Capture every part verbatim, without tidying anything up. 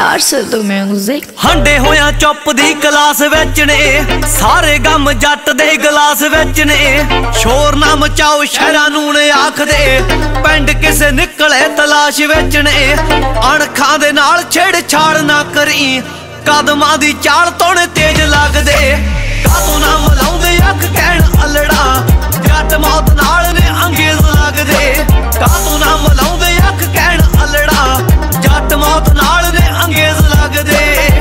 Arsenal Music। ਹੰਡੇ ਹੋਇਆ ਚੁੱਪ ਦੀ class ਵਿੱਚ ਨੇ ਸਾਰੇ ਗਮ ਜੱਟ ਦੇ ਗਲਾਸ ਵਿੱਚ ਨੇ ਸ਼ੋਰ ਨਾ ਮਚਾਓ ਸ਼ਹਿਰਾਂ ਨੂੰ ਨੇ ਆਖਦੇ ਪਿੰਡ ਕਿਸੇ ਨਿਕਲੇ ਤਲਾਸ਼ ਵਿੱਚ ਨੇ ਅਣਖਾਂ ਦੇ ਨਾਲ ਛੇੜ ਛਾੜ ਨਾ ਕਰੀ ਕਦਮਾਂ ਦੀ ਚਾਲ ਤੋਣੇ ਤੇਜ਼ ਲੱਗਦੇ ਕਾਤੋਂ ਨਾ ਮਲਾਉਂਦੇ ਅੱਖ ਕਹਿਣ ਅਲੜਾ ਜੱਟ ਮੌਤ ਨਾਲ ਨੇ ਅੰਗੇਜ਼ ਲੱਗਦੇ ਕਾਤੋਂ ਨਾ ਮਲਾਉਂਦੇ ਅੱਖ ਕਹਿਣ ਅਲੜਾ ਜੱਟ ਮੌਤ ਨਾਲ ਨੇ ਅੰਗੇਜ਼ ਲੱਗਦੇ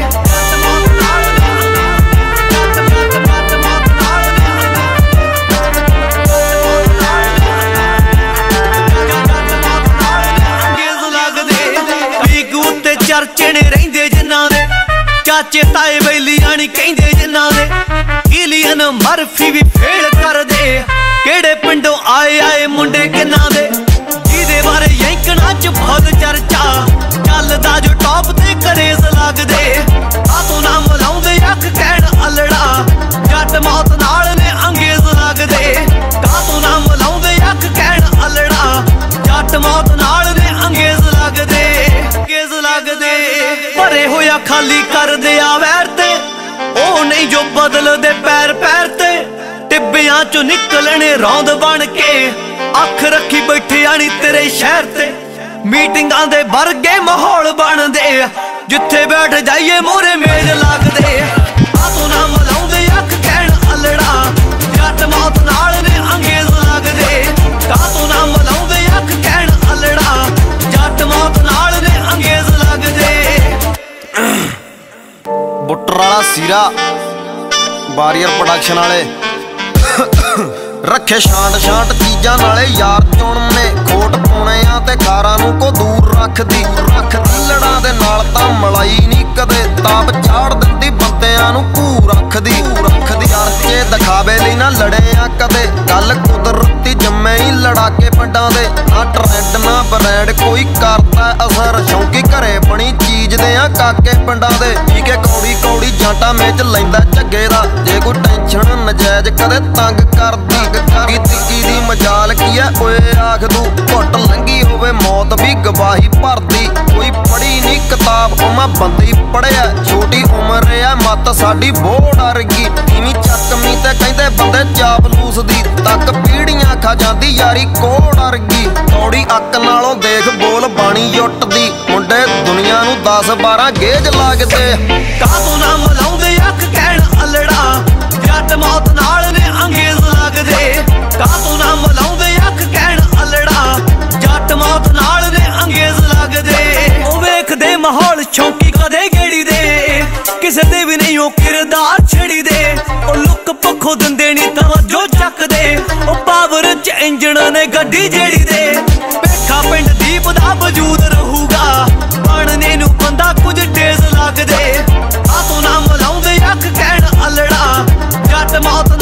ਚਰਚੇ ਨੇ ਰਹਿੰਦੇ ਜਿਨ੍ਹਾਂ ਦੇ ਚਾਚੇ ਤਾਏ ਬੈਲੀਆਂ ਨੀ ਕਹਿੰਦੇ ਜਿਨ੍ਹਾਂ ਦੇ ਹੀਲੀਅਨ ਮਰਫੀ ਵੀ ਫੇਲ ਕਰਦੇ ਕਿਹੜੇ ਪਿੰਡੋਂ ਆਏ ਆਏ ਮੁੰਡੇ ਕਿੰਨਾਂ ਦੇ ਜਿਹਦੇ ਬਾਰੇ ਯੈਂਕਣਾ ਚ ਬਹੁਤ ਚਰਚਾ ਚੱਲਦਾ ਜੋ ਟੌਪ ਤੇ ਕਰੇਜ਼ ਲੱਗਦੇ ਆਤੋਂ ਨਾ ਮਲਾਉਂਦੇ ਅੱਖ ਕਹਿਣ ਅਲੜਾ ਜੱਟ ਮੌਤ ਨਾਲ ਨੇ ਅੰਗੇਜ਼ ਲੱਗਦੇ ਕਾਤੋਂ ਨਾ ਮਲਾਉਂਦੇ ਅੱਖ ਕਹਿਣ ਅਲੜਾ ਜੱਟ ਮੌਤ ਨਾਲ ਨੇ ਅੰਗੇਜ਼ ਲੱਗਦੇ ਅੰਗੇਜ਼ ਲੱਗਦੇ ਭਰੇ ਹੋਇਆ ਖਾਲੀ ਕਰਦੇ ਆ ਵੈਰ ਤੇ ਉਹ ਨਹੀਂ ਜੋ ਬਦਲਦੇ ਪੈਰ ਪੈਰ ਤੇ ਟਿੱਬਿਆਂ ਚੋਂ ਨਿਕਲਣੇ ਰੌਂਦ ਬਣ ਕੇ ਅੱਖ ਰੱਖੀ ਬੈਠੇ ਆਣੀ ਤੇਰੇ ਸ਼ਹਿਰ ਤੇ ਮੀਟਿੰਗਾਂ ਦੇ ਵਰਗੇ ਮਾਹੌਲ ਬਣਦੇ ਜਿੱਥੇ ਬੈਠ ਜਾਈਏ ਮੂਹਰੇ ਮੇਜ਼ ਲੱਗਦੇ ਆਤੋਂ ਨਾ ਮਲਾਉਂਦੇ ਅੱਖ ਕਹਿਣ ਅਲੜਾ ਜੱਟ ਮੌਤ ਨਾਲ ਨੇ ਅੰਗੇਜ਼ ਲੱਗਦੇ ਕਾਤੋਂ ਨਾ ਮਲਾਉਂਦੇ ਅੱਖ ਕਹਿਣ ਅਲੜਾ ਜੱਟ ਮੌਤ ਨਾਲ ਨੇ ਅੰਗੇਜ਼ ਲੱਗਦੇ ਬੁੱਟਰ ਵਾਲਾ ਸੀਰਾ ਬਾਰੀਅਰ ਪ੍ਰੋਡਕਸ਼ਨ ਵਾਲੇ ਰੱਖੇ ਛਾਂਟ ਛਾਂਟ ਚੀਜ਼ਾਂ ਨਾਲੇ ਯਾਰ ਚੁਣਨੇ ਖੋਟ ਪਾਉਣੇ ਆ ਤੇ ਕਾਰਾਂ ਨੂੰ ਕੋ ਦੂਰ ਰੱਖਦੀ ਰੱਖਦੀ ਲੜਾਂ ਦੇ ਨਾਲ ਤਾਂ ਮਲਾਈ ਨਹੀਂ ਕਦੇ ਤਾਪ ਚਾੜ ਦਿੰਦੀ ਬੰਦਿਆਂ ਨੂੰ ਭੂ ਰੱਖਦੀ ਰੱਖਦੀ ਅਰਜੇ ਦਿਖਾਵੇ ਲਈ ਨਾ ਲੜੇ ਆ ਕਦੇ ਗੱਲ ਕੁਦਰਤੀ ਜੰਮੇ ਹੀ ਲੜਾ ਕੇ ਪਿੰਡਾਂ ਦੇ ਨਾ ਟ੍ਰੈਂਡ ਨਾ ਬ੍ਰੈਂਡ ਕੋਈ ਕਰਦਾ ਅਸਰ ਸ਼ੌਂਕੀ ਘਰੇ ਬਣੀ ਚੀਜ਼ ਦੇ ਆ ਕਾਕੇ ਪਿੰਡਾਂ ਦੇ ਠੀਕ ਹੈ ਕੌੜੀ ਕੌੜੀ ਜਾਂਟਾ ਮੇਚ ਲੈਂਦਾ ਝੱਗੇ ਦਾ ਜੇ ਕੋਈ ਟੈਨਸ਼ਨ ਨਜਾਇਜ਼ ਕਦੇ ਤੰਗ ਕਰਦੀ ਕੀਤੀ ਦੀ ਮਜਾਲ ਕੀ ਐ ਓਏ ਆਖ ਦੂ ਘੁੱਟ ਲੰਗੀ ਹੋਵੇ ਮੌਤ ਵੀ ਗਵਾਹੀ ਭਰਦੀ ਕੋਈ ਪੜ੍ਹੀ ਨਹੀਂ ਕਿਤਾਬ ਉਹ ਮੈਂ ਬੰਦੀ ਪੜ੍ਹਿਆ ਛੋਟੀ ਉਮਰ ਐ ਮੱਤ ਸਾਡੀ ਬੋੜ ਅਰਗੀ ਤੀਵੀਂ ਚੱਕਮੀ ਤੇ ਕਹਿੰਦੇ ਬੰਦੇ ਚਾਪਲੂਸ ਦੀ ਤੱਕ ਪੀੜੀਆਂ ਖਾ ਜਾਂਦੀ ਯਾਰੀ ਕੋੜ ਅਰਗੀ ਕੌੜੀ ਅੱਕ ਨਾਲੋਂ ਦੇਖ ਬੋਲ ਬਾਣੀ ਜੁੱਟਦੀ ਮੁੰਡੇ ਦੁਨੀਆ ਨੂੰ ਦਸ ਬਾਰਾਂ ਗੇਜ ਲੱਗਦੇ ਕਾਤੋਂ ਨਾ ਮਲਾਉਂਦੇ ਅੱਖ ਕਹਿਣ ਅਲੜਾ ਜੱਟ ਮੌਤ ਨਾਲ ਨੇ ਅੰਗੇਜ਼ ਲੱਗਦੇ ਕਾਤੋਂ ਨਾ ਮਲਾਉਂਦੇ ਅੱਖ ਕਹਿਣ ਅਲੜਾ ਜੱਟ ਮੌਤ ਨਾਲ ਨੇ ਅੰਗੇਜ਼ ਲੱਗਦੇ ਉਹ ਵੇਖਦੇ ਮਾਹੌਲ ਸ਼ੌਂਕੀ ਕਦੇ ਗੇੜੀ ਦੇ ਕਿਸੇ ਦੇ ਵੀ ਨਹੀਂ ਉਹ ਕਿਰਦਾਰ ਛੜੀ ਦੇ ਉਹ ਲੁੱਕ ਪੱਖੋਂ ਦਿੰਦੇ ਨੀ ਤਵੱਜੋ ਚੱਕਦੇ ਉਹ ਪਾਵਰ ਚ ਇੰਜਣ ਨੇ ਗੱਡੀ ਜਿਹੜੀ ਦੇ ਭੇਖਾ ਪਿੰਡ ਦੀਪ ਦਾ ਵਜੂਦ ਰਹੂਗਾ ਬਣਨੇ ਨੂੰ ਬੰਦਾ ਕੁਝ ਟੇਜ਼ ਲੱਗਦੇ ਕਾਤੋਂ ਨਾ ਮਲਾਉਂਦੇ ਅੱਖ ਕਹਿਣ ਅਲੜਾ ਜੱਟ ਮੌਤ